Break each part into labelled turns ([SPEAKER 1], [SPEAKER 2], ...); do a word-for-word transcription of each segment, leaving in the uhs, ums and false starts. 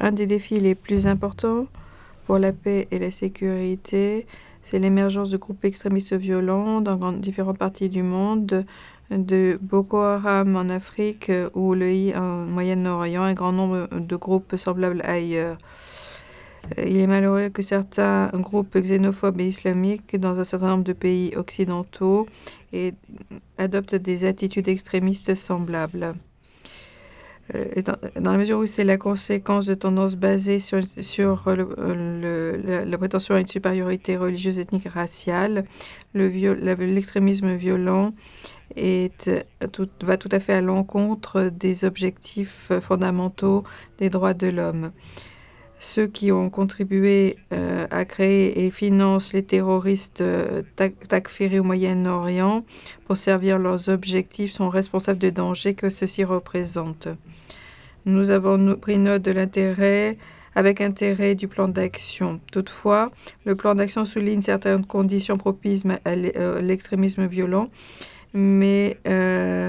[SPEAKER 1] un des défis les plus importants pour la paix et la sécurité, c'est l'émergence de groupes extrémistes violents dans différentes parties du monde, de Boko Haram en Afrique ou le I en Moyen-Orient, un grand nombre de groupes semblables ailleurs. Il est malheureux que certains groupes xénophobes et islamiques dans un certain nombre de pays occidentaux et adoptent des attitudes extrémistes semblables. Dans, dans la mesure où c'est la conséquence de tendances basées sur, sur le, le, la, la prétention à une supériorité religieuse, ethnique et raciale, l'extrémisme violent est, tout, va tout à fait à l'encontre des objectifs fondamentaux des droits de l'homme. Ceux qui ont contribué euh, à créer et financent les terroristes euh, takfiri au Moyen-Orient pour servir leurs objectifs sont responsables des dangers que ceux-ci représentent. Nous avons pris note de l'intérêt, avec intérêt, du plan d'action. Toutefois, le plan d'action souligne certaines conditions propices à l'extrémisme violent, mais euh,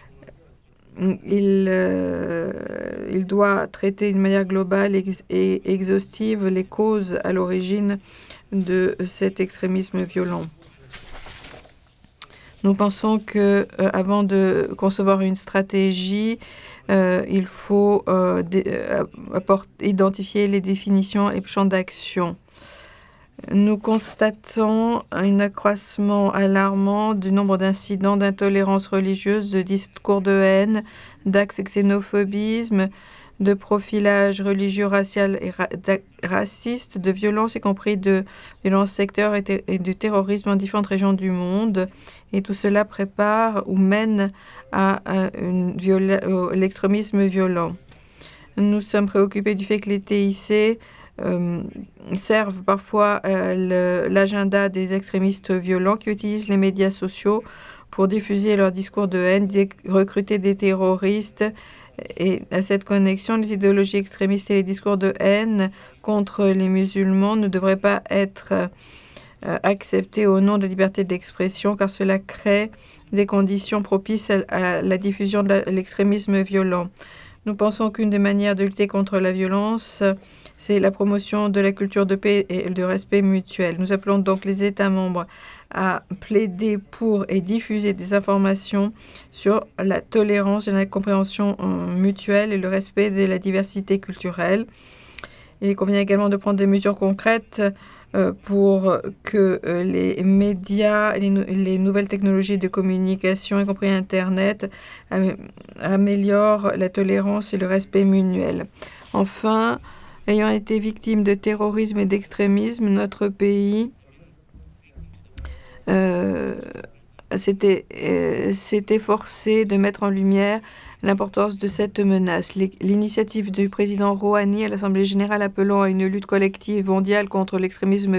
[SPEAKER 1] il, euh, il doit traiter d'une manière globale et exhaustive les causes à l'origine de cet extrémisme violent. Nous pensons que, euh, avant de concevoir une stratégie, euh, il faut euh, euh, identifier les définitions et champs d'action. Nous constatons un accroissement alarmant du nombre d'incidents d'intolérance religieuse, de discours de haine, d'actes de xénophobisme, de profilage religieux, racial et ra raciste, de violences, y compris de violences sectaires et, et du terrorisme dans différentes régions du monde. Et tout cela prépare ou mène à, à l'extrémisme violent. Nous sommes préoccupés du fait que les T I C euh, servent parfois euh, l'agenda des extrémistes violents qui utilisent les médias sociaux pour diffuser leurs discours de haine, recruter des terroristes. Et à cette connexion, les idéologies extrémistes et les discours de haine contre les musulmans ne devraient pas être euh, acceptés au nom de la liberté d'expression, car cela crée des conditions propices à, à la diffusion de l'extrémisme violent. Nous pensons qu'une des manières de lutter contre la violence, c'est la promotion de la culture de paix et de respect mutuel. Nous appelons donc les États membres à plaider pour et diffuser des informations sur la tolérance et la compréhension mutuelle et le respect de la diversité culturelle. Il convient également de prendre des mesures concrètes pour que les médias, les, les nouvelles technologies de communication, y compris Internet, améliorent la tolérance et le respect mutuel. Enfin, ayant été victime de terrorisme et d'extrémisme, notre pays euh, s'était euh, efforcé de mettre en lumière l'importance de cette menace. L'initiative du président Rouhani à l'Assemblée générale appelant à une lutte collective mondiale contre l'extrémisme